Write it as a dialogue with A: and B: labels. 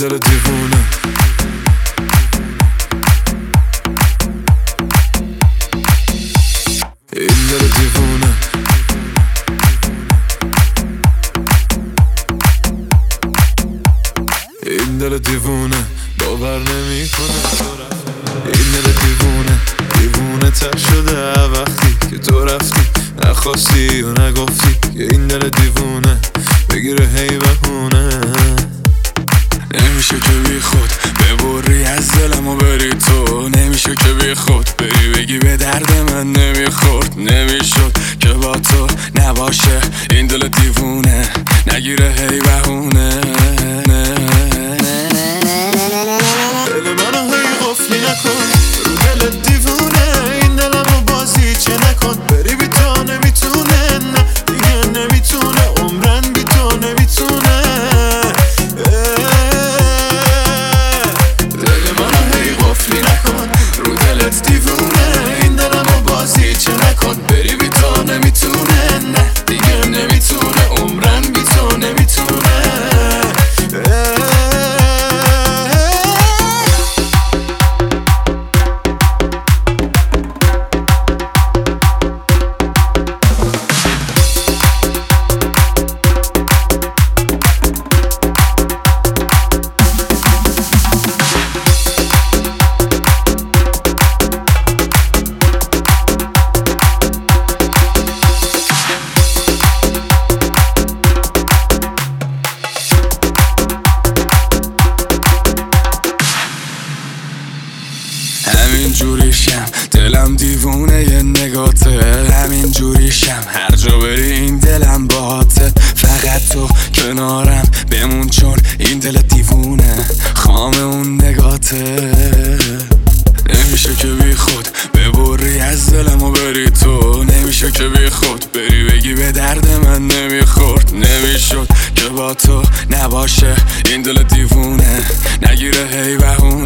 A: دل دیوونه این دل دیوونه این دل دیوونه باور نمیکنه این دل دیوونه دیوونه تر شده وقتی که تو رفتی نخواستی و نگفتی که این دل دیوونه بگیره هی بهونه نمیشه که بی خود ببری از دلم و بری تو نمیشه که بی خود بری بگی به درد من نمیخورد نمیشد که با تو نباشه این دل دیوونه نگیره هی بهونه دل منو هی قفلی نکن رو دل دیوونه این دلمو بازی چه نکن بری بی تو نمیتونه نه دیگه نمیتونه عمرن بی تو نمیتونه دل منو هی قفلی نکن رو دلت دیوونه این دلمو بازی چه نکن بری بی تو نمیتونه نه دیگه نمیتونه عمرن بی تو نمیتونه همین جوریشم دلم دیوونه یه نگاته همین جوریشم هر جا بری این دلم باهاته فقط تو کنارم بمون چون این دل دیوونه خام اون نگاته نمیشه که بی خود ببری از دلم و بری تو نمیشه که بی خود بری بگی به درد من نمیخورد نمیشد که با تو نباشه این دل دیوونه نگیره هی بهونه